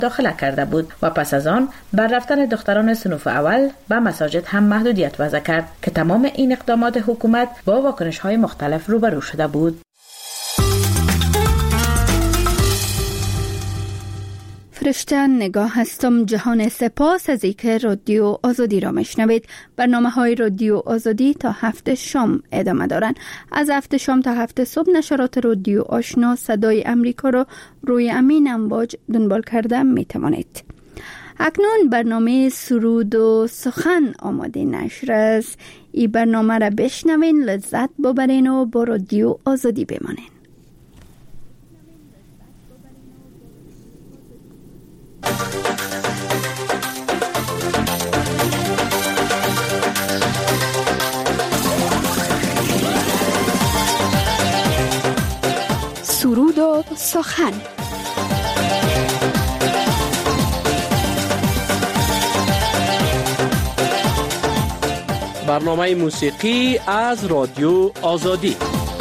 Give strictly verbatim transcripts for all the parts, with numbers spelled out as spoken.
داخله کرده بود و پس از آن بر رفتن دختران صنف اول به مساجد هم محدودیت وضع کرد که تمام این اقدامات حکومت با واکنش‌های مختلف روبرو شده بود. فرشته نگاه هستم. جهان سپاس از اینکه رادیو آزادی را میشنوید. برنامه های رادیو آزادی تا هفت شام ادامه دارند. از هفت شام تا هفت صبح نشرات رادیو آشنا صدای امریکا را روی امین امواج دنبال کرده می توانید. اکنون برنامه سرود و سخن آماده نشر است. این برنامه را بشنوین، لذت ببرین و با رادیو آزادی بمانین. سرود و سخن. برنامه موسیقی از رادیو آزادی.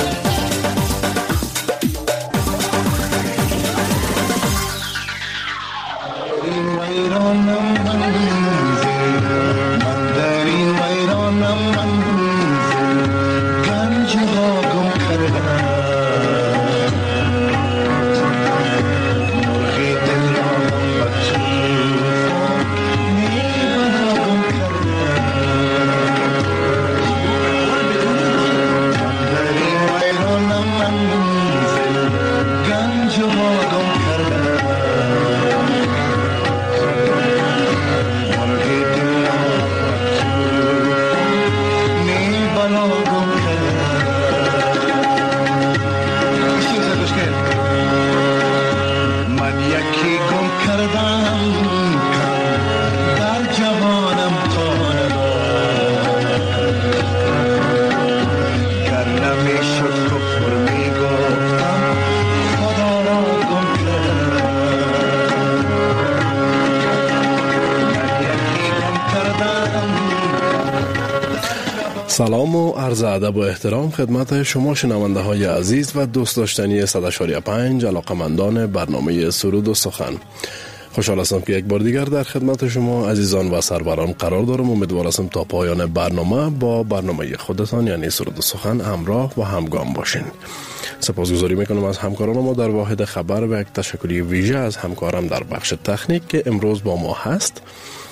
سلام و عرض ادب و احترام خدمت شما شنونده های عزیز و دوست داشتنی صد و پنج علاقمندان برنامه سرود و سخن. خوشحال هستم که یک بار دیگر در خدمت شما عزیزان و سروران قرار دارم. امیدوار هستم تا پایان برنامه با برنامه خودتان یعنی سرود و سخن همراه و همگام باشین. سپاسگزاری میکنم از همکاران ما در واحد خبر و یک تشکری ویژه از همکارم در بخش تکنیک که امروز با ما هست.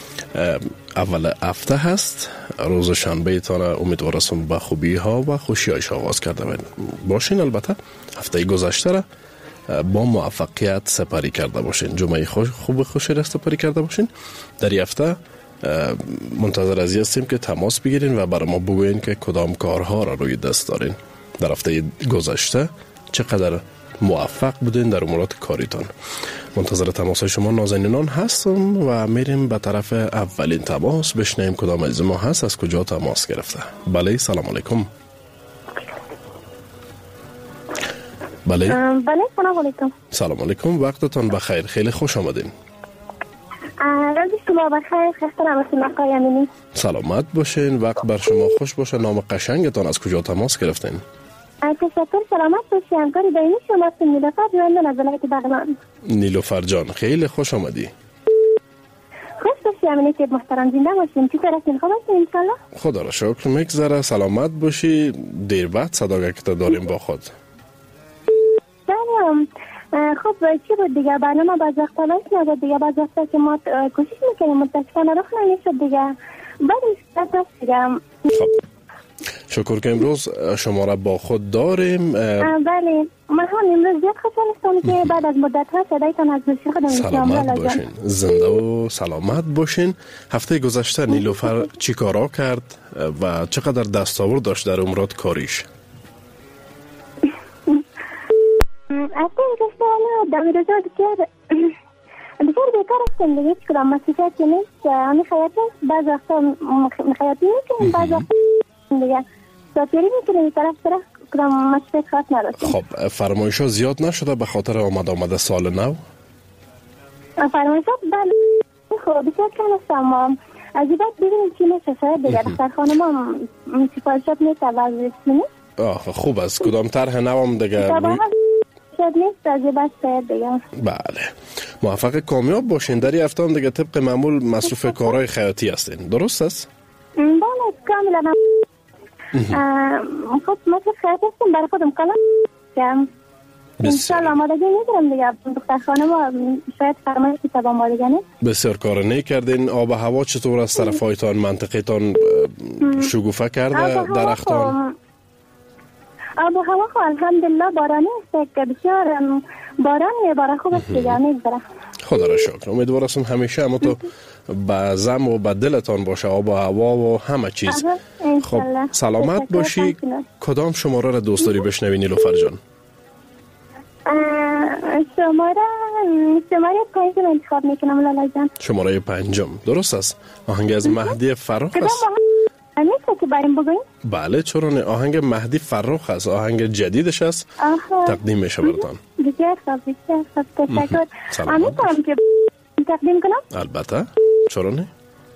اول هفته هست، روز شنبه تان امیدوار هستم با خوبی ها و خوشی هایش آغاز کرده باشین. البته هفته گذشته را با موفقیت سپری کرده باشین. جمعه خوش خوب خوشی را سپری کرده باشین. در این هفته منتظر از هستیم که تماس بگیرین و برای ما بگوین که کدام کارها را روی دست دارین. در هفته گذشته چقدر موفق بودین در امورات کاریتان. منتظر تماس شما نازنینان هستم و میریم به طرف اولین تماس. بشنیم کدام عزیز ما هست، از کجا تماس گرفته. بله، سلام علیکم. بله بله سلام علیکم. سلام علیکم، وقتتان بخیر، خیلی خوش آمدین. روز شما بخیر، خسته نباشید آقای امینی. سلامت باشین، وقت بر شما خوش باشه. نام قشنگتان، از کجا تماس گرفتین؟ تشکر، سلامت باشی. همکاری دائمی شما هستم، نیلوفر جان از ولایت بغلان. نیلوفر جان خیلی خوش آمدی. خوش باشی امینی که محترم، زنده باشین. چطور هستین؟ خوب هستین انشالله؟ خدا را شکر، میگذره. سلامت باشی. دیر بعد صدا که داریم با خود. بله خب چی بود دیگه، برنامه باز وقتا لایش نبود دیگه. باز وقتا که ما کوشش میکنیم متاسفانه رخ نمیشد دیگه. بعد از دیگه خب شکر که امروز شما را با خود داریم. بله من هم امروز زیاد خوشحال هستم که بعد از مدت ها صدایتان از گوشی خودم میشنوم. سلامت باشین، زنده و سلامت باشین. هفته گذشته نیلوفر چی کارا کرد و چقدر دستاورد داشت در امورات کاریش؟ هفته گذشته در روزا دیگر دیگر بیکار هستم دیگه، هیچ کدام مسئولیتی نیست. همین خیاطی بعض وقتا خیاطی میکنیم، بعض وقتا دیگه ساتیری میکنیم. طرف طرف کدام مسئولیت خاص نداشتیم. خب فرمایشات زیاد نشده به خاطر آمد آمده سال نو؟ فرمایشات بله خب بسیار کم هستم. از این بعد ببینیم چی میشه. شاید دیگه دختر خانم هم سفارشات میشه وزرسینی. آه خوب است. کدام طرح نوام دیگه اقتصاد نیست از بس باید بگم. بله موفق کامیاب باشین. در این هفته هم دیگه طبق معمول مصروف کارهای خیاطی هستین، درست است؟ بله کاملا. خود مصروف خیاطی هستیم برای خودم کلا کم انشالله آمادگی ندارم دیگه. دختر خانم شاید فرمایش کتاب آمادگی نیست. بسیار کار نیک کردین. آب و هوا چطور از طرف هایتان منطقهتان شگوفه کرده؟ درختان آب و هوا خو الحمدلله بارانی است که بسیار بارانی بارا خوب است دیگه میگذره. خدا را شکر. امیدوار هستم همیشه اما تو به زم و به دلتان باشه آب و هوا و همه چیز. خب سلامت باشی. کدام شماره را دوست داری بشنوی نیلوفر جان؟ شماره شماره پنجم انتخاب میکنم لالا جان. شماره پنجم درست است. آهنگ از مهدی فرخ است. میشه که بریم بگویم؟ بله چرا نه. آهنگ مهدی فرخ است، آهنگ جدیدش است. تقدیم میشه براتان. بسیار خوب بسیار خوب تشکر. میتونم که تقدیم کنم؟ البته چرا نه.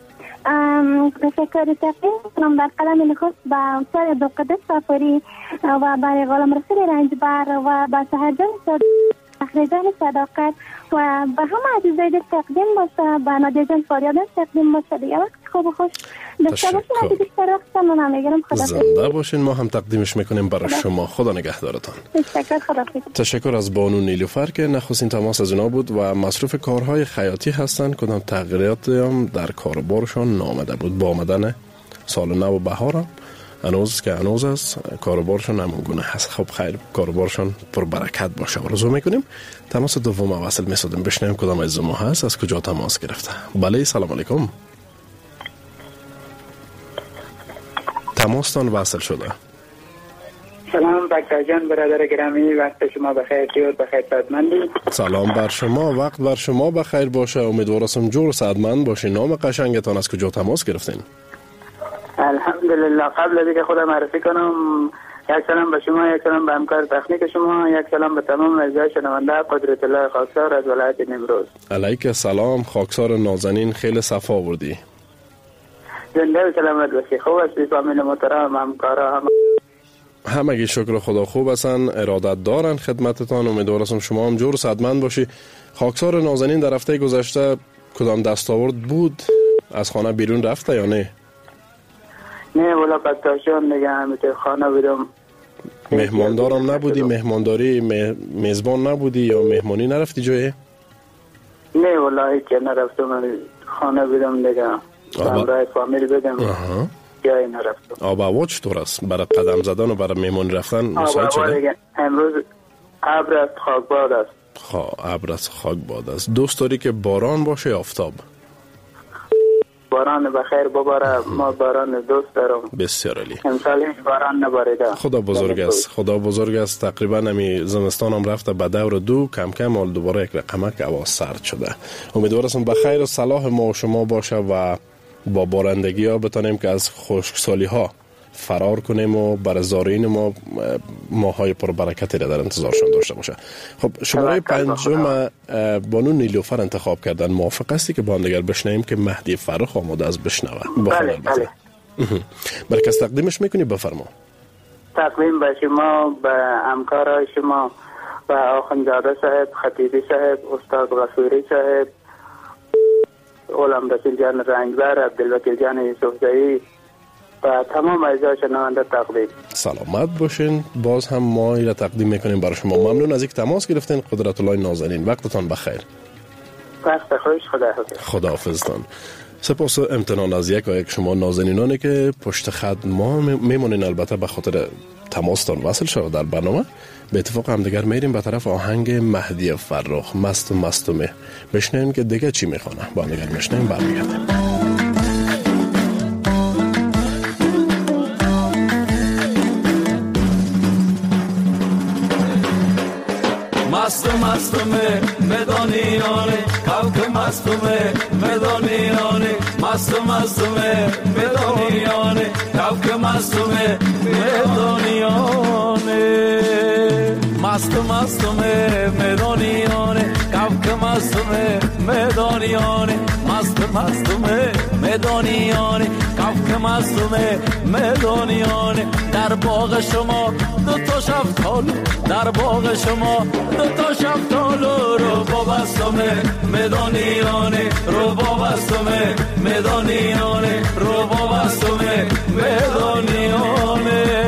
تشکر تقدیم کنم در قلم نخست به استاد عبدالقدس صافوری و برای غلام رسول رنجبر و به سهرجان فخرجان صداقت و به همه عزیزای دل تقدیم باشه، به نادیه جان فاریادان تقدیم باشه دیگه. وقت خوب و خوش داشته باشین. اگه بیشتر وقت من نمیگیرم. خدا زنده باشین. ما هم تقدیمش میکنیم برای شما. خدا نگهدارتان. تشکر. خدا تشکر از بانو نیلوفر که نخستین تماس از اونا بود و مصروف کارهای خیاطی هستن. کدام تغییرات هم در کاربارشان نامده بود. با آمدن سال نو و بهار هنوز که هنوز است کاربارشان همونگونه هست. خب خیر کاربارشان پر برکت باشه آرزو میکنیم. تماس دوم وصل میسادیم بشنویم کدام از ما هست، از کجا تماس گرفته. بله سلام علیکم. تماستان وصل شده. سلام بکر جان برادر گرامی، وقت شما بخیر. جور بخیر سعادتمندی. سلام بر شما، وقت بر شما بخیر باشه. امیدوارم جور و سعادتمند باشین. نام قشنگتان از کجا تماس گرفتین؟ الحمدلله. قبل از اینکه خودم معرفی کنم یک سلام به شما، یک سلام به همکار تکنیک شما، یک سلام به تمام اعضای شنونده قدرت الله خاکسار از ولایت نیمروز. علیک سلام خاکسار نازنین، خیلی صفا آوردی. زنده و سلامت باشی. خوب هستی فامیل محترم همکارا هم همگی شکر خدا خوب هستن، ارادت دارن خدمتتان. امیدوارم شما هم جور و سعادتمند باشی. خاکسار نازنین در هفته گذشته کدام دستاورد بود؟ از خانه بیرون رفته یا نه؟ نه والا پتاشون دیگه همیشه خانه بودم. مهماندارم نبودی؟ مهمانداری میزبان نبودی یا مهمانی نرفتی جایی؟ نه والا هیچ نرفتم، خانه بودم دیگه. همراه فامیل بودم. جایی نرفتم. آب هوا چطور است؟ برای قدم زدن و برای مهمانی رفتن مساعد شده؟ امروز ابر است، خاکباد است. خب ابر است، خاکباد است. دوست داری که باران باشه یا آفتاب؟ باران بخیر بباره. ما باران دوست دارم. بسیار عالی. امسال هیچ باران نباریده. خدا بزرگ است. خدا بزرگ است. تقریبا نمی زمستان هم رفته به دور دو، کم کم حال دوباره یک رقمک هوا سرد شده. امیدوارم بخیر و صلاح ما و شما باشه و با بارندگی ها بتانیم که از خشکسالی ها فرار کنیم و برای زارین ما ماهای پر برکتی را در انتظارشان داشته باشه. خب شماره پنجم بانو نیلوفر انتخاب کردن. موافق هستی که با هم دیگر بشنویم که مهدی فرخ آماده از بشنوه؟ بله بله. برای کس تقدیمش میکنی؟ بفرما. تقدیم به شما، به همکارای شما، به آخوندزاده صاحب، خطیبی صاحب، استاد غفوری صاحب، غلام رسول جان رنجبر، عبدالوکیل جان یوسفزایی و تمام اعضای شنونده تقدیم. سلامت باشین. باز هم ما اینا تقدیم میکنیم برای شما. ممنون از اینکه تماس گرفتین. قدرت الله نازنین. وقتتان بخیر. وقت خوش. خداحافظ. خداحافظتان. سپاس و امتنان از یک و یک شما نازنینانی که پشت خط ما میمونین. البته به خاطر تماستان وصل شد در برنامه. به اتفاق هم دیگر میریم به طرف آهنگ مهدی فرخ مست و مستومه. بشنویم که دیگه چی میخوانه. با هم دیگر بشنویم برمیگردیم. مست مستمه مدانیانه کاوک مستمه مدانیانه مست مستمه مدانیانه کاوک مستمه مدانیانه مست مستمه مدانیانه کاوک مستمه مدانیانه مست مستمه میدانیانه کف مستمه میدانیانه در باغ شما دو تا شفتالو در باغ شما دو تا شفتالو رو بابستمه میدانیانه رو بابستمه میدانیانه رو بابستمه میدانیانه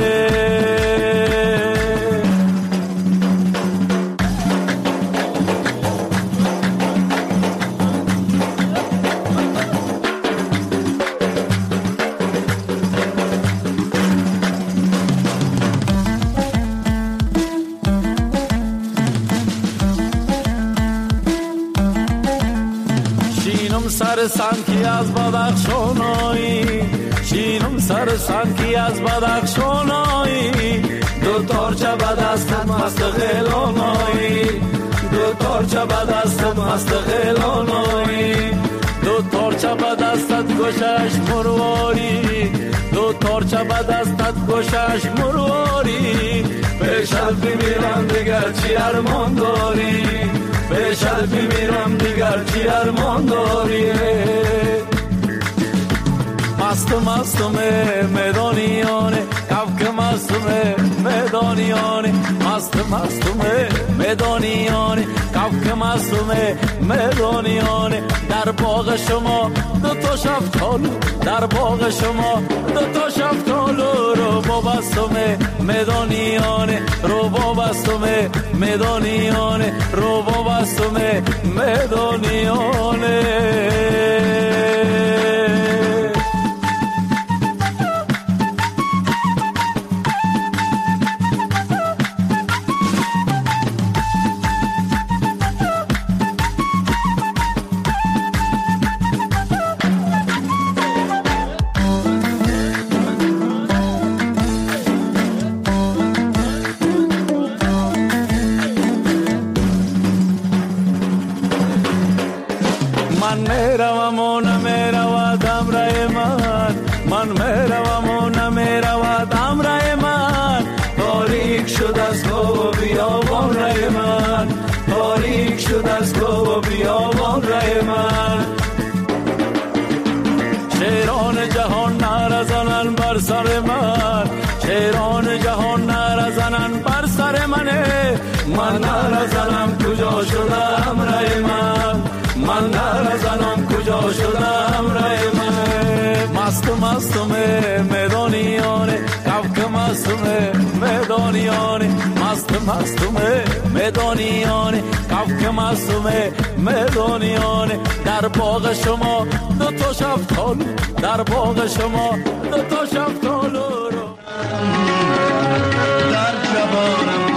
سر سنکی از بدخشانایی شینم سر سنکی از بدخشانایی دو تارچه به دستت مست غیلانایی دو تارچه به دستت مست غیلانایی دو تارچه به دستت گوشش مرواری دو تارچه به دستت گوشش مرواری پیشت بمیرم دیگر چی ارمان داری پیشت بمیرم دیگر چی ارمان داری مست مستمه میدانیانه کفک مستمه میدانیانه مست مستمه میدانیانه کفک مستمه میدانیانه در باغ شما دو تا شفتالو در باغ شما دو تا شفتالو رو بابستمه میدانیانه رو بابستمه میدانیانه رو بابستمه میدانیانه شیران جهان نرزنن بر سر من شیران جهان نرزنن بر سر منه من نرزنم کجا شده امره من من نرزنم کجا شده امره من مست مستمه میدانیانه کفک مستمه میدانیانه مست مستمه میدانیانه کفک مستمه میدانیانه در باغ شما دو تا شفتالو در باغ شما دو تا شفتالو رو در جوانم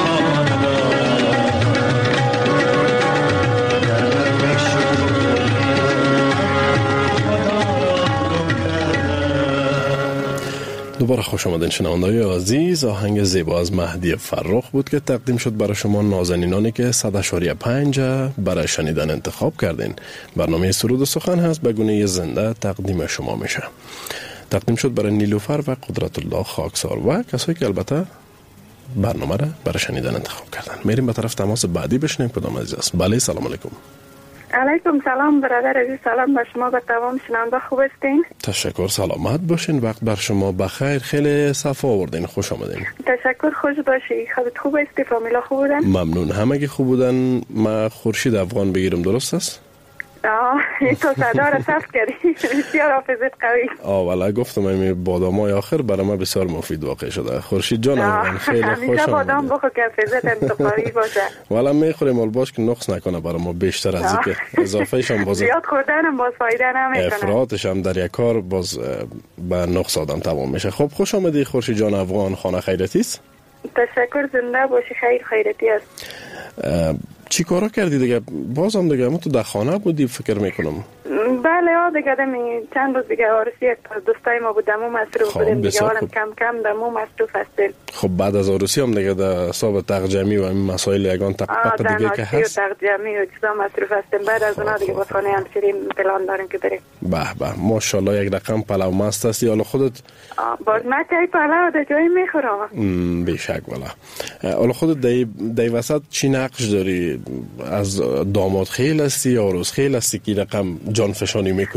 دوباره خوش آمدین شنونده‌های عزیز. آهنگ زیبا از مهدی فرخ بود که تقدیم شد برای شما نازنینانی که صد اشاریه پنج برای شنیدن انتخاب کردین. برنامه سرود و سخن هست به گونه زنده تقدیم شما میشه. تقدیم شد برای نیلوفر و قدرت الله خاکسار و کسایی که البته برنامه را برای شنیدن انتخاب کردن. میریم به طرف تماس بعدی بشنیم کدام عزیز است. بله سلام علیکم. علیکم سلام برادر عزیز، سلام به شما، به تمام شنونده. خوب هستین؟ تشکر، سلامت باشین. وقت بر شما بخیر، خیلی صفا آوردین، خوش آمدین. تشکر، خوش باشی. خودت خوب هستی؟ فامیلا خوب بودن؟ ممنون، همگی خوب بودن. ما خورشید افغان بگیرم، درست است؟ آه تو صدا را صف کردی. بسیار حافظت قوی. آه والا گفتم این بادامای آخر برای ما بسیار مفید واقع شده. خورشید جان من خیلی خوش آمدید. بادام بخور که حافظت انتقالی باشه. والا میخوریم الباش که نقص نکنه برای ما بیشتر از اینکه اضافهش هم باز زیاد خوردنم باز فایده نمیکنه. افراطش هم در یک کار باز به نقص آدم تمام میشه. خب خوش آمدی خورشید جان افغان، خانه خیرتی است؟ تشکر، زنده باشی. خیر خیرتی است. چی کارا کردی دیگه؟ بازم دیگه ما تو در خانه بودی فکر میکنم. بله ها دیگه دمی چند روز دیگه عروسی یک از دوستای ما بود، دمو مصروف بودیم دیگه، حالم کم کم دمو مصروف هستیم. خب بعد از عروسی هم دیگه در حساب تقجمی و این مسائل یگان تقپق دیگه که هست تقجمی و چیزا مصروف هستیم. بعد از اونها دیگه با خانه هم شیریم پلان داریم که بریم. به به ماشاءالله یک رقم پلو مست هستی. حالا خودت باز ما کی پلو در جایی میخورم بی شک والا. حالا خودت دی دی وسط چی نقش داری؟ از داماد خیل هستی یا عروس خیل هستی که رقم جان فشانی میکنی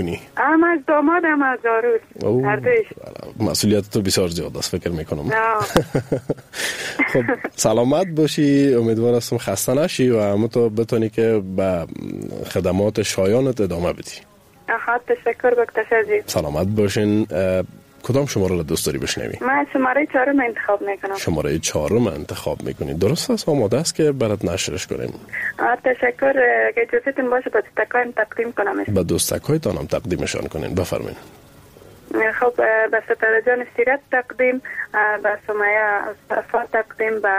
میکنی؟ هم از داماد هم از عروس هر دویش. مسئولیت تو بسیار زیاد است فکر میکنم. خب سلامت باشی، امیدوار هستم خسته نشی و همون تو بتونی که به خدمات شایانت ادامه بدی. آها تشکر بکتش عزیز. سلامت باشین. کدام شماره را دوست داری بشنوی؟ من شماره چهارم انتخاب میکنم. شماره چهارم انتخاب میکنی. درست است، آماده است که برات نشرش کنیم. تشکر که اجازهتون باشه به دوستکایم تقدیم کنم. به دوستکایتان هم تقدیمشان کنین. بفرمایید. خب به ستاره جان سیرت تقدیم، به سمیه صفا تقدیم، به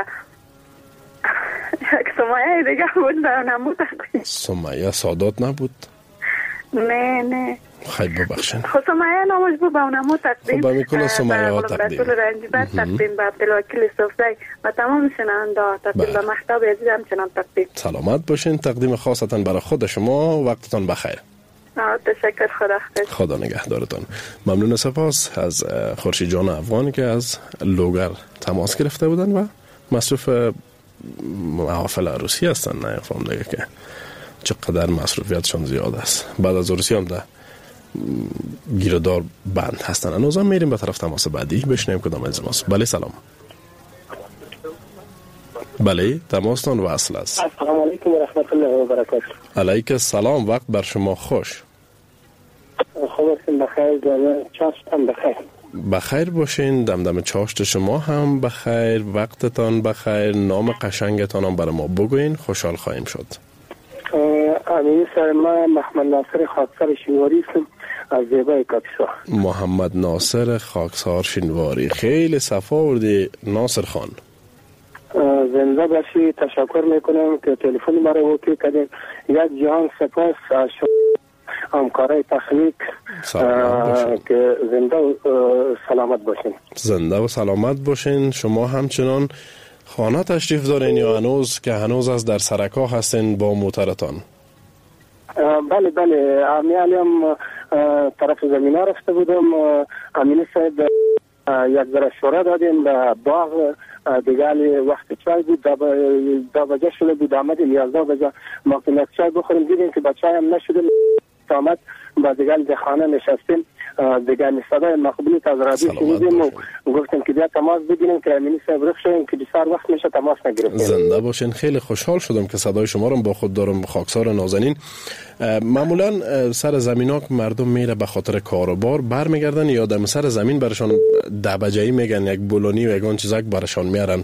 یک سمیه دیگه بود به نمو تقدیم. سمیه سادات نبود؟ نه نه خیلی ببخشین. خب سمیه نامش بود به نمو تقدیم. خب میکنه سمیه ها تقدیم. رسول رنجبر تقدیم، به عبدالوکیل صوفی و تمام شنونده تقدیم، به مهتاب عزیزم چنان تقدیم. سلامت باشین. تقدیم خاصتاً برای خود شما. وقتتان بخیر. تشکر. خدا خیر. خدا نگهدارتان. ممنون. سپاس از خورشید جان افغانی که از لوگر تماس گرفته بودن و مصروف محافل عروسی هستن. نه فهم دیگه که چقدر مصروفیتشون زیاد است. بعد از عروسی هم ده گیردار بند هستن. هنوز هم میریم به طرف تماس بعدی بشنیم کدام الزاماست. بله سلام. بله تماستان وصل است. السلام علیکم و رحمت الله و برکاته. علیک السلام. وقت بر شما خوش. خوب هستین؟ بخیر. چاشتم بخیر. بخیر باشین. دمدم چاشت شما هم بخیر. وقتتان بخیر. نام قشنگتان هم برای ما بگوین، خوشحال خواهیم شد. امین سر ما محمد ناصر خاکسار شینواری هستم از زیبای کاپیسا. محمد ناصر خاکسار شینواری. خیلی صفا وردی ناصر خان. زنده باشی. تشکر میکنم که تلفن مرا اوکی کردین. یک جهان سپاس از همکارای تخنیک که زنده و سلامت باشین. زنده و سلامت باشین. شما همچنان خانه تشریف دارین یا هنوز که هنوز از در سرکا هستین با موترتان؟ بله بله امیالی هم طرف زمینه رفته بودم. امین صاحب یک ذره شوره دادیم به باغ دیگه. وقت چای بود دو بجه شده بود، آمدیم یازده بجه ما که چای بخوریم دیدیم که با چای هم نشدیم. آمد با دیگه در خانه نشستیم. دیگه صدای مقبولی از رادیو شنیدیم و گفتیم که بیا تماس بگیریم که امینی صاحب رخ شدیم که بسیار وقت میشه تماس نگرفتیم. زنده باشین. خیلی خوشحال شدم که صدای شما رو با خود دارم. خاکسار نازنین. معمولا سر زمینا که مردم میره به خاطر کاروبار برمیگردن یا دم سر زمین برشان دبجه‌ای میگن، یک بولونی و یگان چیزک برشان میارن.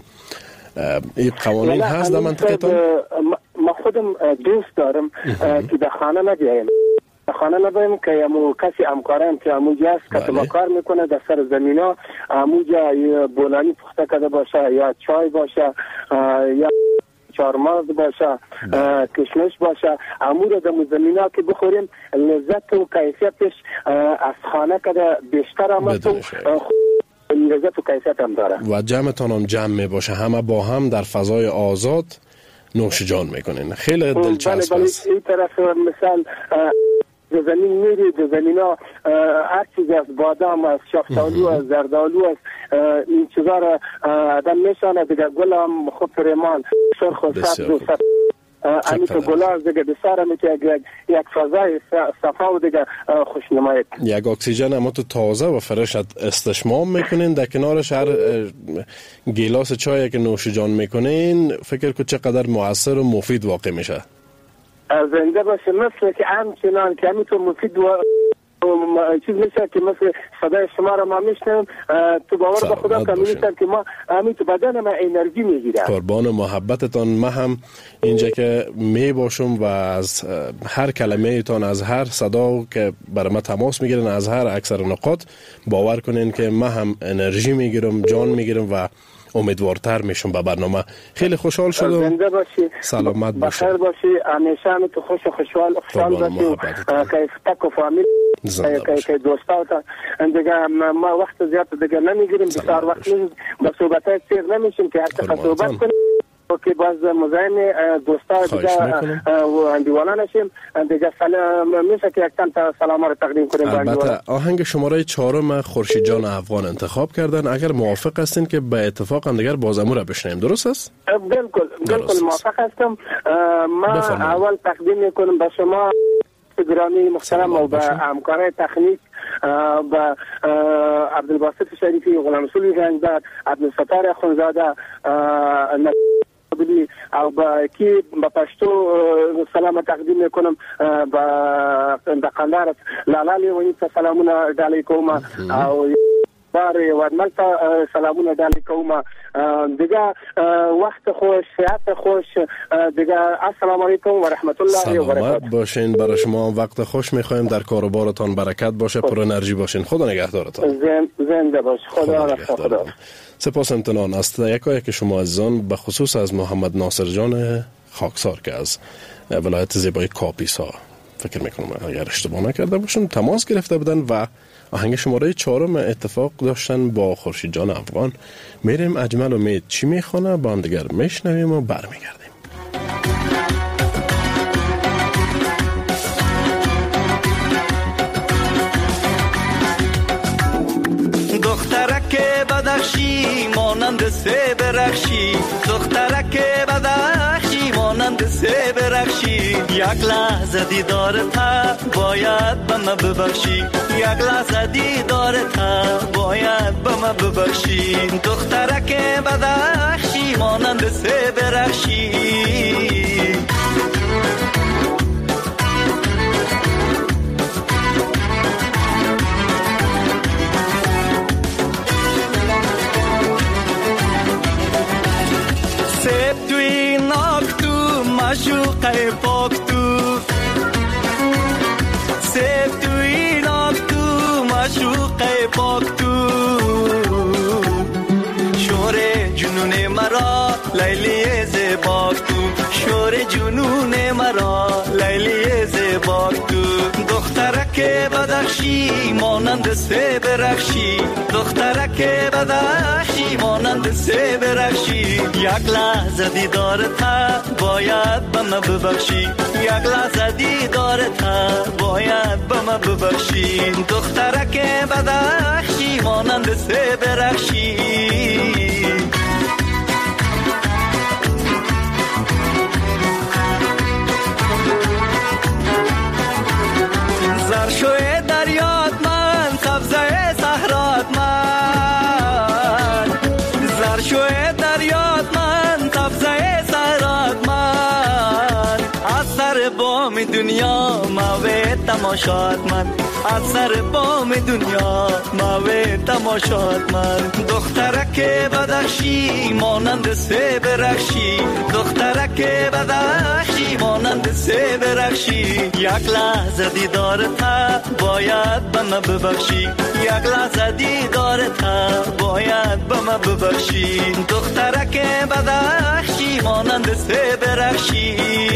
این قوانین هست در منطقتان؟ ما خودم دوست دارم که در خانه نبیایم. خانه نبایم که یمو کسی همکارم که همونجا است که ما کار میکنه در سر زمینا همونجا بولانی پخته کرده باشه یا چای باشه یا چارماز باشه کشمش باشه امور در زمینا که بخوریم لذت و کیفیتش از خانه که بیشتر آمد و لذت و کیفیت هم داره و جمعتان هم جمع می باشه، همه با هم در فضای آزاد نوش جان میکنین. خیلی دلچسب است. این طرف مثال زمین میری در زمین ها هر چیز از بادام از شفتالو از زردالو از این چیزا را آدم میشانه دیگه. گل هم خوب ریمان سرخ و سبز و سبز امی که گلاز دیگه بسیار همی که یک فضای صفا و دیگه خوشنمایت یک اکسیژن اما تو تازه و فرشت استشمام میکنین. در کنارش هر گیلاس چای که نوش جان میکنین فکر که چقدر مؤثر و مفید واقع میشه. زنده باشه. مثل که همچنان که همین تو مفید و چیز میشه که مثل صدای شما را ما میشنم تو باور به خدا که میشنم که ما همین تو بدن ما انرژی میگیرم. قربان محبتتان. ما هم اینجا که می باشم و از هر کلمه ایتان از هر صدا که برای ما تماس میگیرن از هر اکثر نقاط باور کنین که ما هم انرژی میگیرم، جان میگیرم و امیدوارتر میشم به برنامه. خیلی خوشحال شدم. زنده باشی. سلامت باشی. بخیر باشی. همیشه هم تو خوش و خوشحال خوشحال باشی. که تک و فامیل که دوستا تا دیگه ما وقت زیاد دیگه نمیگیریم. بسیار وقت نیست با صحبتای سیر نمیشیم که هر چقدر صحبت کنیم که باز مزاحم دوستا دیگه و اندیوانا نشیم. دیگه سلام میشه که یک تا سلام رو تقدیم کنیم. البته آهنگ شماره چهارم خورشید جان افغان انتخاب کردن. اگر موافق هستین که به اتفاق هم دیگر بازمو رو بشنیم. درست است؟ بالکل بالکل موافق هستم. ما اول تقدیم میکنم به شما گرامی محترم و به همکارای تکنیک با عبدالباسط شریفی، غلام رسول رنجبر، عبدالستار اخونزاده بودی او با کی با پشتو سلام تقدیم میکنم با دقندار لالالی و این سلامونه دالی کوم او بار ورمل سلامونه دالی کوم دیگه وقت خوش ساعت خوش دیگه السلام علیکم و رحمت الله و برکاته. سلامت باشین، برای شما وقت خوش میخوایم، در کار و بارتان برکت باشه، پر انرژی باشین. خدا نگهدارتان. زنده باش. خدا نگهدار. سپاس امتنان است. یکایک که شما عزیزان به خصوص از محمد ناصر جان خاکسار که از ولایت زیبای کاپیسا فکر میکنم اگر اشتباه نکرده باشم تماس گرفته بودن و آهنگ شماره چهارم اتفاق داشتن با خورشید جان افغان. میریم اجمل امید چی میخونه با هم دیگر میشنویم و برمیگردیم. دخترک بدخشی مانند سه برخشی، دخترک بدخشی مانند سه برخشی، یک لحظه دیدارت باید به من ببخشی، یک لحظه دیدارت باید به من ببخشی. دخترک بدخشی مانند سه برخشی، سب توی ناک تو مشوق پاک تو، سب توی ناک تو مشوق پاک تو، شور جنون مرا لیلی زباک تو، شور جنون مرا لیلی زباک تو. دخترک بدخشی مانند سه برخشی، دخترک بدخشی مانند سه برخشی، یک لحظه دیدارت باید به من ببخشی، یک لحظه دیدارت باید به من ببخشی. دخترک بدخشی مانند سه برخشی، زرشوی دریات من سبزه صحرات من، زرشوی دریات من سبزه صحرات من، از سر بام دنیا موه تماشات من، از سر بام دنیا موه تماشات من. دخترک بدخشی مانند سه برخشی، دخترک بدخشی مانند سه برخشی، یک لحظه دیدارت باید به من ببخشی، یک لحظه دیدارت باید به من ببخشی. دخترک بدخشی مانند سه برخشی،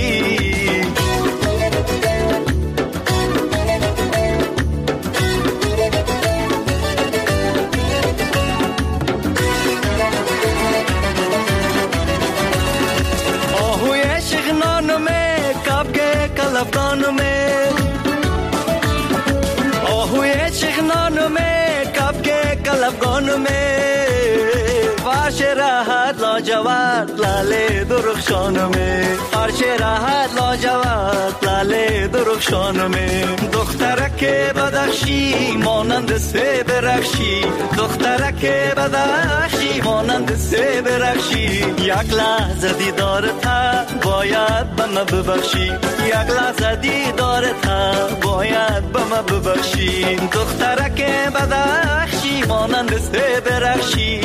کلفدانو میں آہوی چغنانو میں کب کے کلفگانو میں فرش راحت لاجواد لالے درخشانو میں فرش راحت لاجواد لالے درخشانو میں. دخترک بدخشی مانند سه برخشی، دخترک بدخشی مانند سه برخشی، یک لحظه دیدارت باید به من ببخشی، یک لحظه دیدارت باید به من ببخشی. دخترک بدخشی مانند سه برخشی،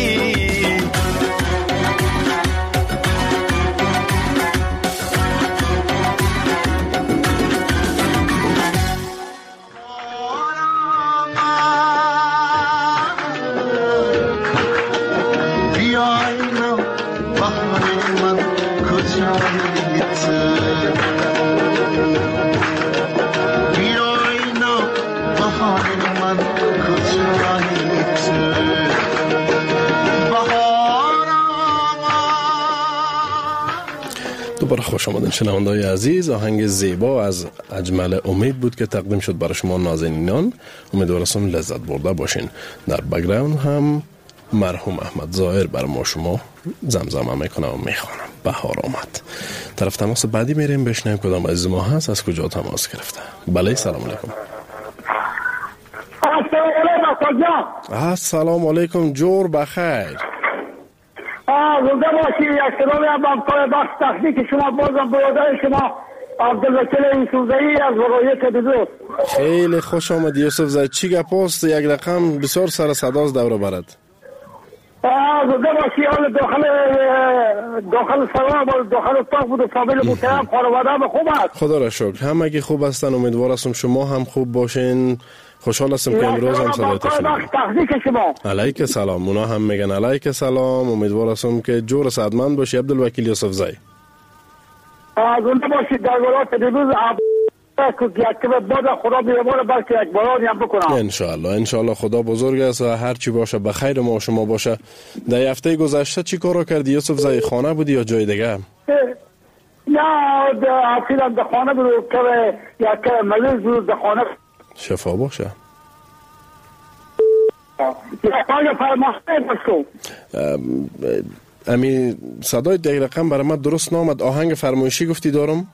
دوباره خوش آمدین شنونده‌های عزیز. آهنگ زیبا از اجمل امید بود که تقدیم شد برای شما نازنینان. امیدوارم لذت برده باشین. در بک‌گراند هم مرحوم احمد ظاهر بر ما شما زمزمه میکنم و میخوانم. بهار آمد. طرف تماس بعدی میریم بشنیم کدام از ما هست، از کجا تماس گرفته. بله سلام علیکم. السلام علیکم. جور بخیر. زنده باشی. احترامی هم با بخش تخنیک شما، بازم برادر شما عبدالوکیل یوسفزئی از ولایت دوست. خیلی خوش آمد یوسفزئی. چی گپ است؟ یک رقم بسیار سر صداست دور برد. زنده باشی. حال داخل داخل سلام و داخل اتاق بود و فامیل محترم خانواده خوب است؟ خدا را شکر همگی خوب هستن. امیدوار هستم شما هم خوب باشین. خوشحال هستم که امروز هم صدایت شما. علیک سلام. اونا هم میگن علیک سلام. امیدوار هستم که جور سعادتمند باشی عبدالوکیل یوسفزئی. زنده باشید. در ولایت دوست خدا بیامون بلکه یک بارانی هم بکنم انشاءالله. انشاءالله خدا بزرگ است و هر چی باشه بخیر ما شما باشه. در هفته گذشته چی کارو کردی یوسفزئی؟ خانه بودی یا جای دیگه؟ نه اصلا در خانه بود که یک مریض بود در خانه. شفا باشه. امی صدای دیگه رقم برای من درست نامد. آهنگ فرمایشی گفتی دارم؟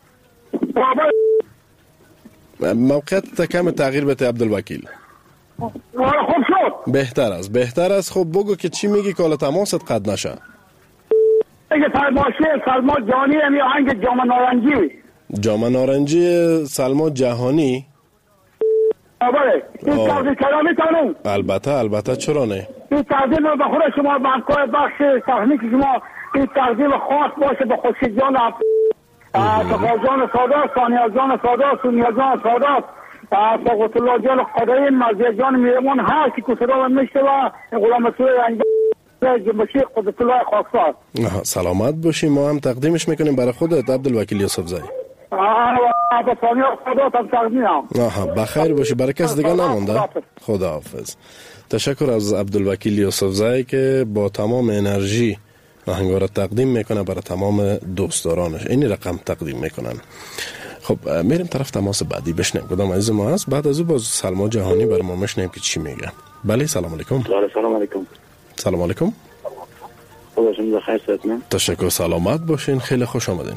موقعیت کم تغییر بده عبدالوکیل. خوب شد. بهتر است بهتر است. خب بگو که چی میگی که حالا تماست قد نشه. اگه فرمایشی سلما جهانی امی آهنگ جام نارنجی. جام نارنجی سلما جهانی. بله این تقدیم کلامی تانون. البته البته چرا نه. این تقدیم به خود شما به همکار بخش تکنیک شما این تقدیم خاص باشه به خورشید جان تقا جان سادات، ثانیه جان سادات، سونیه جان سادات، طاقت الله جان قدایی، مرزیه جان میرمون، هر کی که صدا میشته و غلام رسول رنگ جنبشی قدرت الله خاکسار. سلامت باشی. ما هم تقدیمش میکنیم برای خودت عبدالوکیل یوسفزئی. آه ثانیه سادات هم تقدیمم. آها بخیر باشی. برای کس دیگه نمونده. خداحافظ. تشکر از عبدالوکیل یوسفزئی که با تمام انرژی آهنگا را تقدیم میکنه برای تمام دوستدارانش. این رقم تقدیم میکنن. خب میریم طرف تماس بعدی بشنیم کدام عزیز ما هست. بعد از او باز سلما جهانی برای ما میشنیم که چی میگه. بله سلام علیکم. سلام علیکم. سلام علیکم. خوب باشین. بخیر سلامت. تشکر. سلامت باشین. خیلی خوش آمدین.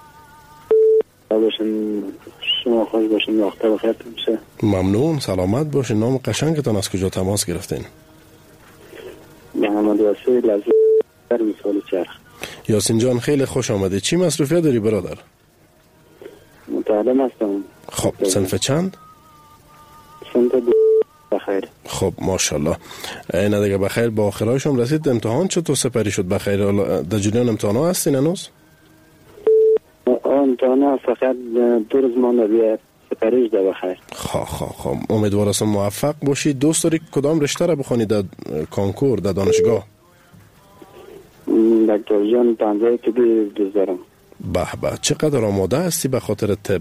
باشین. شما خوش باشین. وقت بخیر بشه. ممنون. سلامت باشین. نام قشنگتون از کجا تماس گرفتین؟ محمد واسیل از مثال چرخ. یاسین جان خیلی خوش آمده. چی مصروفیت داری برادر؟ متعلم هستم. خب صنف چند؟ صنف بخیر. خب ماشاءالله. اینا دیگه بخیر. با آخرایشم رسید. امتحان چطور سپری شد؟ بخیر. در جریان امتحان ها هستین هنوز؟ امتحان ها فقط دو روز مانده بیاد سپریش ده بخیر. خواه خواه خواه. امیدوار هستم موفق باشی. دوست داری کدام رشته را بخوانی در کانکور در دانشگاه؟ دکتر جان پنجاه که دوست دارم. به به. چقدر آماده هستی به خاطر طب؟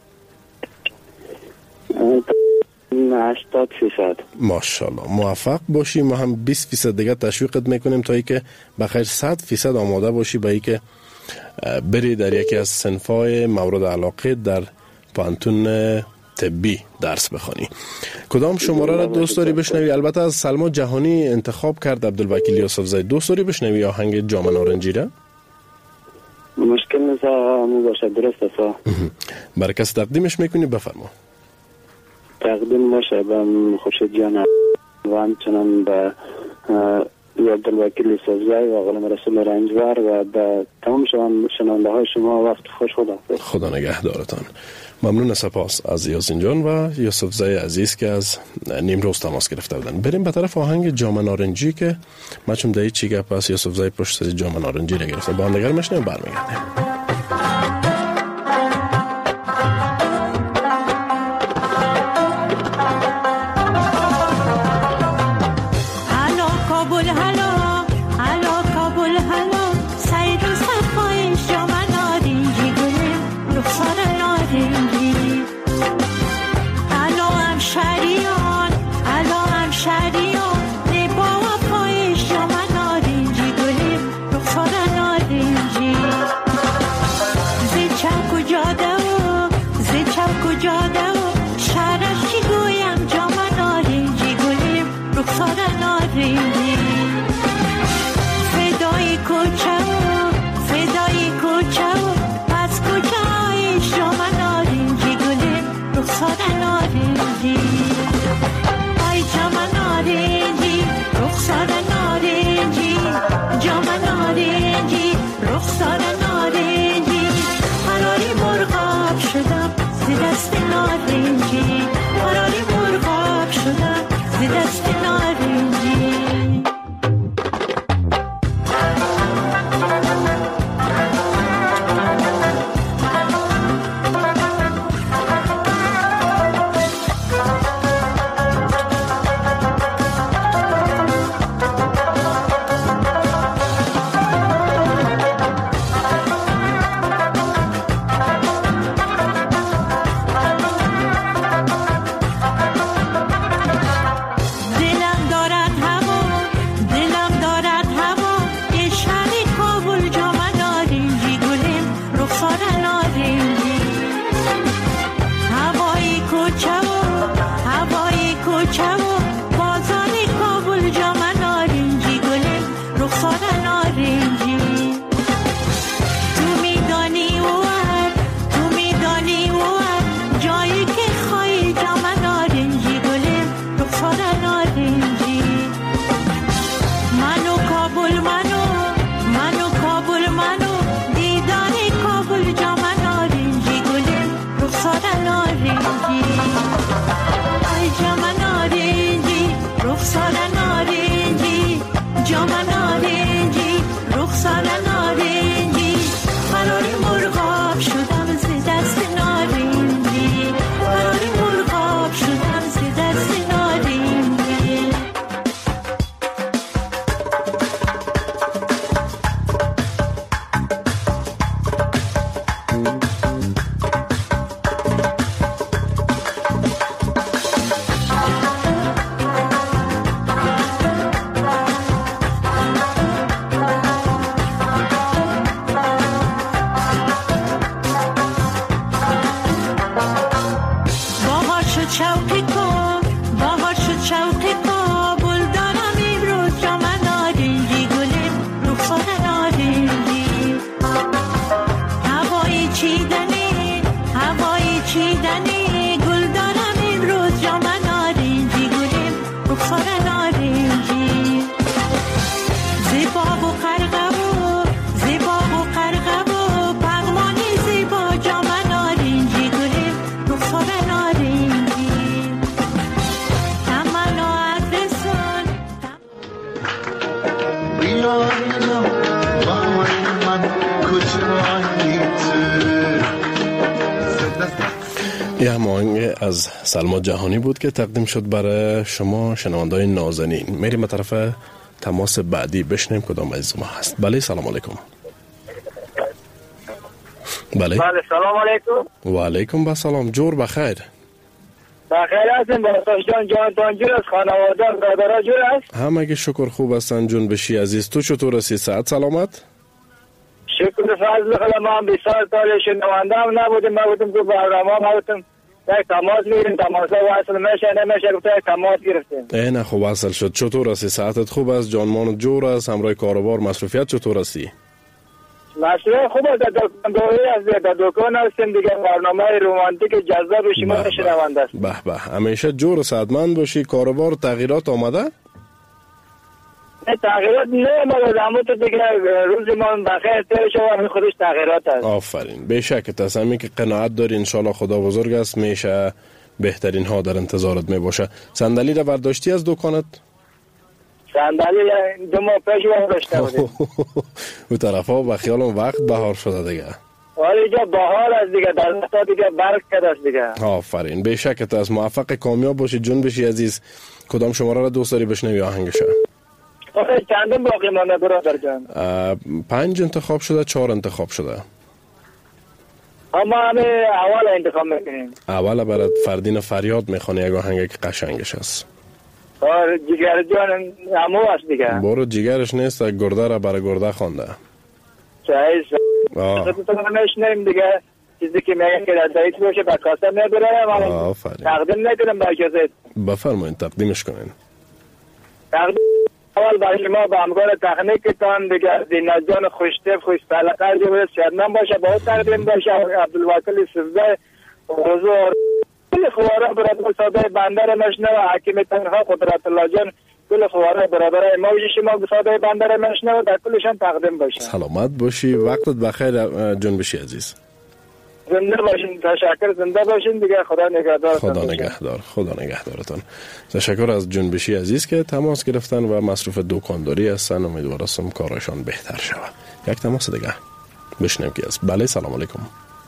هشتاد فیصد. ماشاءالله. موفق باشی. ما هم بیست فیصد دیگه تشویقت میکنیم تا ای که بخیر صد فیصد آماده باشی به ای که بری در یکی از صنفای مورد علاقه در پانتون طبی درس بخوانی. کدام شماره را دوست داری بشنوی؟ البته از سلما جهانی انتخاب کرد عبدالوکیل یوسفزئی. دوست داری بشنوی آهنگ جام نارنجی را؟ مشکل نیست مو باشه. درست است. برای کس تقدیمش میکنی؟ بفرما. تقدیم باشه به خورشید جان و همچنان به عبدالوکیل یوسفزئی و غلام رسول رنجبر و به تمام شنونده های شما. وقت خوش. خدا خدا نگهدارتان. ممنون. سپاس از یاسین جان و یوسفزئی عزیز که از نیمروز تماس گرفته بودن. بریم به طرف آهنگ جام نارنجی که ما چون دایی چی گپ است. یوسفزئی پشت سر جام نارنجی را گرفته. با هم دیگر میشنیم برمیگردیم. نارنجی نارنجی ای چمن نارنجی رخسار نارنجی جام نارنجی رخسار نارنجی قراری مرغاب شدم ز دست نارنجی قراری مرغاب شدم ز دست نارنجی یه هماهنگ از سلما جهانی بود که تقدیم شد برای شما شنونده‌های نازنین. میریم به طرف تماس بعدی بشنیم کدام عزیز ما هست. بله سلام علیکم. بله بله سلام علیکم. و علیکم با سلام. جور بخیر. بخیر هستیم براتون جان جان تان جور از خانواده برادرها جور است. همه که شکر خوب هستن جون بشی عزیز. تو چطور هستی؟ صحت سلامت؟ شکر فضل خدا. ما هم بسیار سال شنونده هم نبودیم، ما بودیم تو برنامه هم بودیم یک تماس میگیریم، تماس ها وصل میشه نمیشه گفته یک تماس گرفتیم. اینه خوب وصل شد. چطور هستی؟ صحتت خوب است؟ جانمانت جور است؟ همراه کاروبار مصروفیت چطور هستی؟ مصروف خوب است. در دکان هستیم دیگه. برنامه رومانتیک جذاب شما شنونده است. به به همیشه جور و صحتمند باشی. کاروبار تغییرات آمده؟ نه تغییرات نه آمده، اما تو دیگه روز ما بخیر تر شو همین خودش تغییرات است. آفرین. بشک تصمیم که قناعت داری انشالله خدا بزرگ است، میشه بهترین ها در انتظارت می باشه. صندلی را برداشتی از دکانت؟ صندلی دو ماه پیش برداشته بودیم. اون طرف ها به خیالم وقت بهار شده دیگه. آره اینجا بهار است دیگه، در نقطه دیگه برق کرده است دیگه. آفرین. بشک از موفق کامیاب باشی جون بشی عزیز. کدام شماره را دوست داری بشنوی آهنگش؟ آخه چندم باقی مانده برادر جان؟ پنج انتخاب شده، چهار انتخاب شده. اما همه اول انتخاب میکنیم. اول برات فردین فریاد میخوانی یک آهنگ که قشنگش است. آره جگر جان همو است دیگه. برو جگرش نیست، گرده را برای گرده خوانده. صحیح صحیح. تو تو نمیشنیم دیگه. چیزی که میگه که رضایت باشه به کاسه میبره. آفرین. تقدیم نکنم با اجازه. بفرمایید تقدیمش کنین. تقدیم اول برای شما به همکار تکنیکتان دیگه زینت جان خوشتف خوش طلقه جو شدنم باشه با او تقدیم باشه عبدالوکیل سفزه حضور کل خواره برادر صدای بنده را مشنوه. حکیم تنها قدرت الله جان کل خواره برادرای موج شما صدای بنده را مشنوه، در کلشان تقدیم باشه. سلامت باشی، وقتت بخیر جنبشی عزیز. زنده باشین، تشکر، زنده باشین دیگه. خدا نگهدار. خدا نگهدار، خدا نگهدارتان. تشکر از جنبشی عزیز که تماس گرفتن و مصروف دکانداری هستن. امیدوارم کارشان بهتر شود. یک تماس دیگه بشنیم کی است. بله سلام علیکم.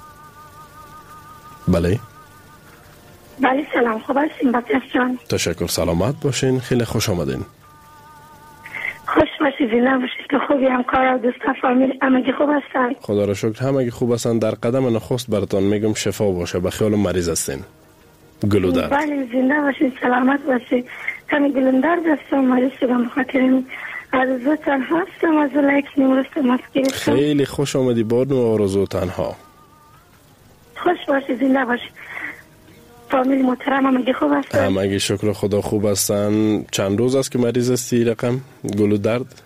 بله بله سلام، خوب هستین بطیف جان؟ تشکر، سلامت باشین، خیلی خوش آمدین. خوش باشید، زنده باشید که خوبی، همکار و دوستا فامیل همگی خوب هستن؟ خدا را شکر همگی خوب هستن. در قدم نخست براتان میگم شفا باشه. به خیال مریض هستین؟ گلودرد؟ بله زنده باشید، سلامت باشید. کمی گلودرد هستم، مریض شدم بخاطر آرزو تنها هستم. از لایک نیمروز تماس گرفتم. خیلی خوش آمدی بانو آرزو تنها. خوش باشید، زنده باشید. فامیل محترم همگی خوب هستن؟ همگی شکر خدا خوب هستن. چند روز است که مریض هستی رقم گلودرد؟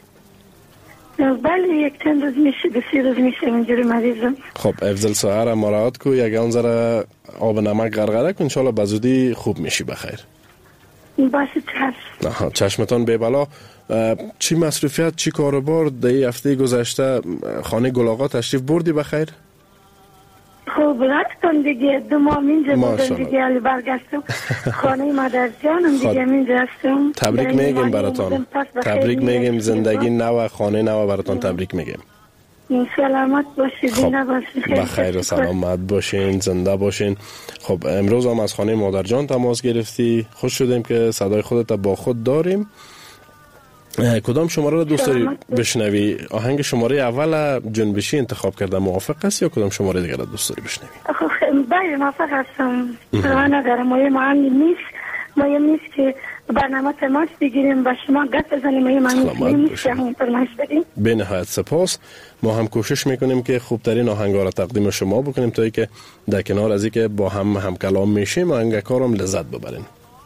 بله یک چند روز میشه، دو سی روز میشه اینجوری مریضم. خب افضل ساعت مراعات کو، یک اون ذره آب نمک غرغره کن، انشالله بزودی خوب میشی. بخیر باشه چشم. آها چشمتان به بالا. چی مصروفیت چی کاروبار در هفته گذشته؟ خانه گلاغا تشریف بردی بخیر؟ خوب رفتم دیگه، دو ماه اینجا بودم دیگه، علی برگشتم خانه مادر جانم دیگه اینجا هستم. تبریک میگیم براتان، تبریک میگیم، زندگی نو، خانه نو براتان تبریک میگیم. سلامت باشید، زنده باشید، بخیر و سلامت باشین، زنده باشین. خب امروز هم از خانه مادر جان تماس گرفتی، خوش شدیم که صدای خودت با خود داریم. کدام شماره را دوست داری بشنوی؟ آهنگ شماره اول جنبشی انتخاب کرده، موافق هستی یا کدام شماره دیگر را دوست داری بشنوی؟ بله موافق هستم. پروا ندارم، ما یه معنی نیست، ما یه نیست که برنامه تماس بگیریم با شما گپ بزنیم، ما یه معنی نیست که همون فرمایش بدیم. به نهایت سپاس. ما هم کوشش میکنیم که خوبترین آهنگا را تقدیم شما بکنیم تا اینکه در کنار از اینکه با هم هم کلام میشیم آهنگکارم لذت ببرین.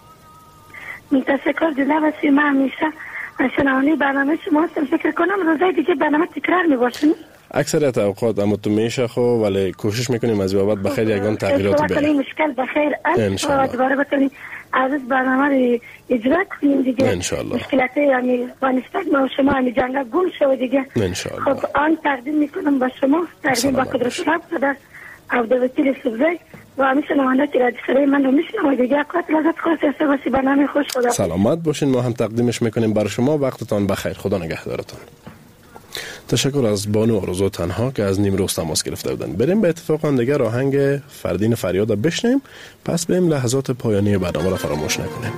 تشکر دیده باشی. من همیشه شنونده برنامه شما هستم، فکر کنم روزای دیگه برنامه تکرار میباشین. اکثریت اوقات اما تو میشه خو، ولی کوشش میکنیم از بابت بخیر یگان تغییراتی بیاریم. مشکل بخیر است و دوباره بتونیم از برنامه رو اجرا کنیم دیگه. انشالله. مشکلات یعنی وانستاد ما و شما همی جنگل گم شو دیگه. انشالله. خب آن تقدیم میکنم با شما، تقدیم با قدرت رب خدا عبدالوکیل سبزی و همیشه نمانده که رادیو صدای من رو میشنم دیگه. اقوات لذت خواست هسته باشی، برنامه خوش خدا. سلامت باشین، ما هم تقدیمش میکنیم بر شما. وقتتان بخیر، خدا نگهدارتان. تشکر از بانو آرزو تنها که از نیمروز تماس گرفته بودن. بریم به اتفاق هم دیگر آهنگ فردین فریاد بشنیم، پس بریم لحظات پایانی برنامه را فراموش نکنیم.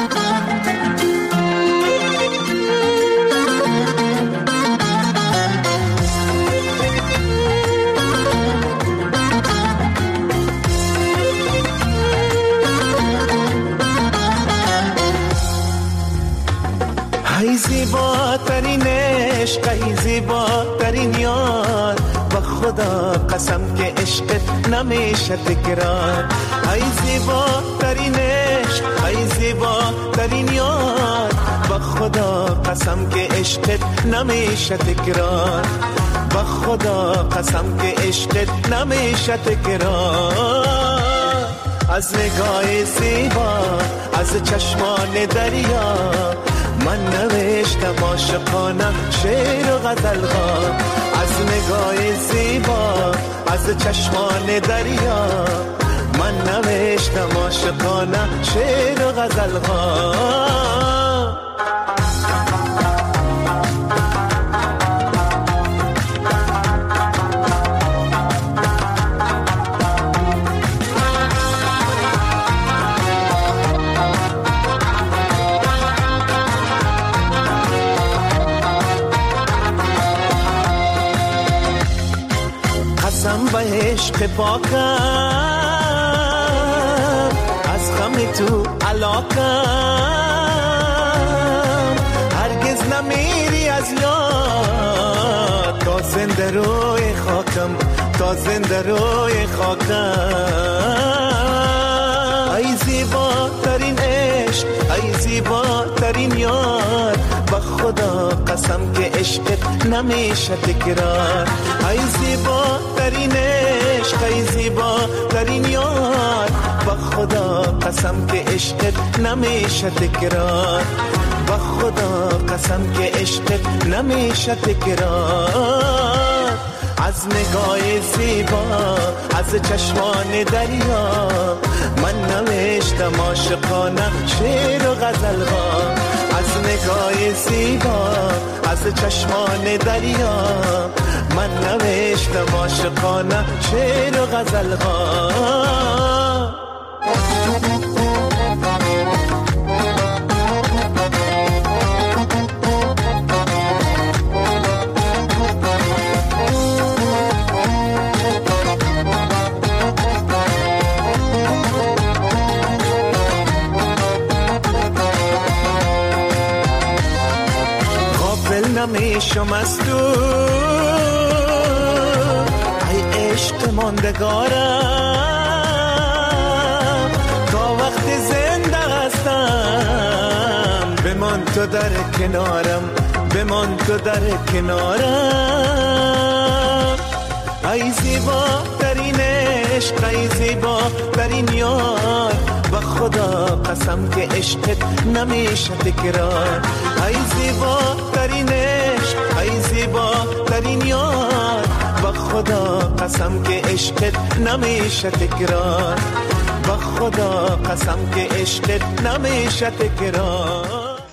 ای زیباترین عشق، ای زیباترین یار، و خدا قسم که عشقت نمیشه تکرار. ای زیباترین عشق، ای زیباترین یار، و خدا قسم که عشقت نمیشه تکرار. و خدا قسم که عشقت نمیشه تکرار. از نگاه زیبا، از چشمان دریا، من نوشتم عاشقانه شعر و غزل‌ها. از نگاه زیبا، از چشمان دریا، من نوشتم عاشقانه شعر و غزل‌ها. به عشق پاکم، از غم تو علاقم، هرگز نمیری از یاد، تا زنده روی خاکم، تا زنده روی خاکم. ای زیباترین عشق، ای زیباترین یار، با خدا قسم که عشقت نمیشه تکرار. ای زیباترین عشق، ای زیباترین یار، با خدا قسم که عشقت نمیشه تکرار، با خدا قسم که عشقت نمیشه تکرار. از نگاه زیبا از چشمان دریا من نوشتم عاشقانه شعر و غزل ها. از نگاه زیبا از چشمان دریا من نوشتم عاشقانه شعر و غزل ها. نمیشم از تو ای عشق ماندگارم، تا وقت زنده هستم بمان تو در کنارم، بمان تو در کنارم. ای زیبا ترین عشق، ای زیبا ترین یار، با خدا قسم که عشقت نمیشه تکرار. ای زیبا ترین عشق، ای زیبا ترین یار، با خدا قسم که عشقت نمیشه تکرار، با خدا قسم که عشقت نمیشه تکرار.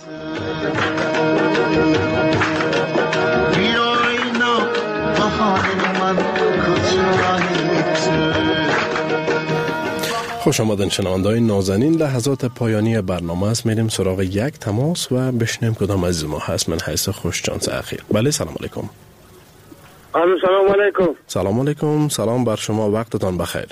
بیاینا بهار من خوش آمدن شنونده‌های نازنین. لحظات پایانی برنامه است. میریم سراغ یک تماس و بشنیم کدام عزیز ما هست. من حیث خوششانس اخیر. بله سلام علیکم. الو سلام علیکم. سلام علیکم. سلام بر شما، وقتتان بخیر.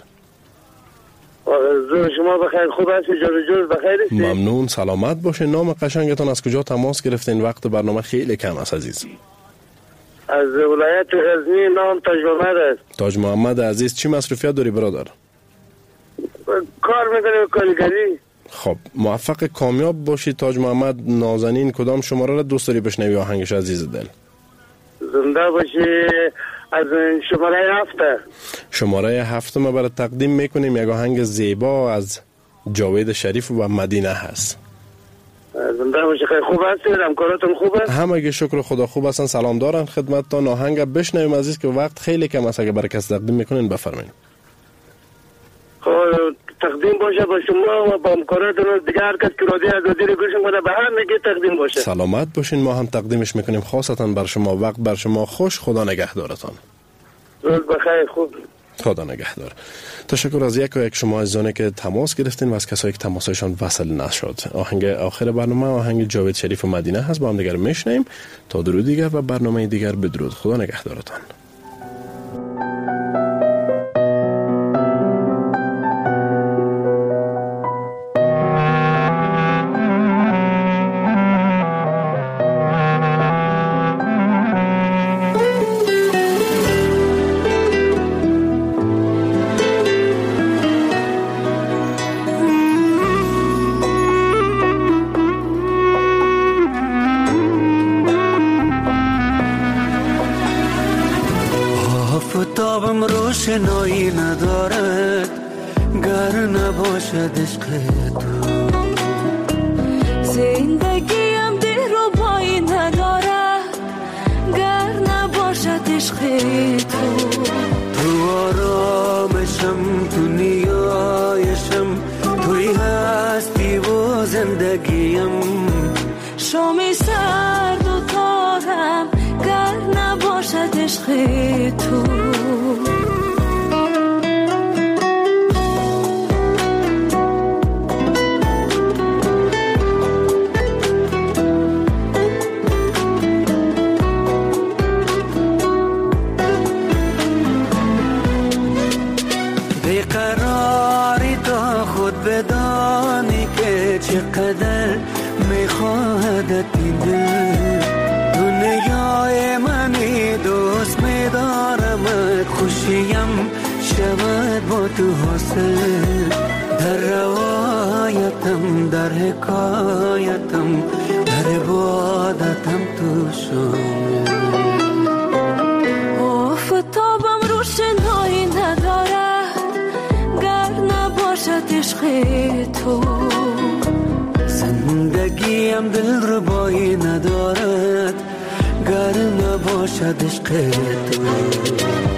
زور شما بخیر، خوب هستی؟ جور جور بخیر هستی؟ ممنون، سلامت باشین. نام قشنگتان، از کجا تماس گرفتین؟ وقت برنامه خیلی کم است عزیز. از ولایت غزنی، نام تاج محمد است. تاج محمد عزیز، چی مصروفیت داری برادر؟ کار میکنیم، کارگری. خب موفق کامیاب باشی تاج محمد. نازنین کدام شماره را دوست داری بشنوی آهنگش عزیز دل؟ زنده باشی از شماره هفته. شماره هفته ما برای تقدیم میکنیم. یک آهنگ زیبا از جاوید شریف و مدینه هست. زنده باشی. خیلی خوب هستی؟ همکاراتون خوب است؟ همه شکر خدا خوب هستن. سلام دارن خدمتتان. آهنگ بشنویم عزیز که وقت خیلی کم است. اگه برای کس تقدیم میکنین بفرمایید. خب تقدیم باشه با شما و با همکاراتون دیگه، هر کس که رادیو آزادی رو گوش کنه به هم میگه تقدیم باشه. سلامت باشین. ما هم تقدیمش میکنیم خاصتا بر شما. وقت بر شما خوش. خدا نگهدارتان. روز بخیر. خوب. خدا نگهدار. تشکر از یک و یک شما عزیزانی که تماس گرفتین و از کسایی که تماسشان وصل نشد. آهنگ آخر برنامه آهنگ جاوید شریف و مدینه هست. با هم دیگر میشنیم. تا درود دیگر و برنامه دیگر بدرود. خدا نگهدارتان. روشنایی ندارد گر نباشد عشق تو، زندگیم دلربایی ندارد گر نباشد عشق تو. تو آرامشم، تو نیایشم، توی هستی و زندگیم. شامی سرد و تارم گر نباشد عشق تو. بیقراری تا خود بدانی که چقدر میخواهد این دل. دنیای منی دوست میدارم، خوشیم شود با تو حاصل. در روایتم، در حکایتم، در عبادتم تو شامل. آفتابم روشنایی ندارد گر نباشد عشق تو. زندگیم دل ربایی ندارد گر نباشد عشق تو.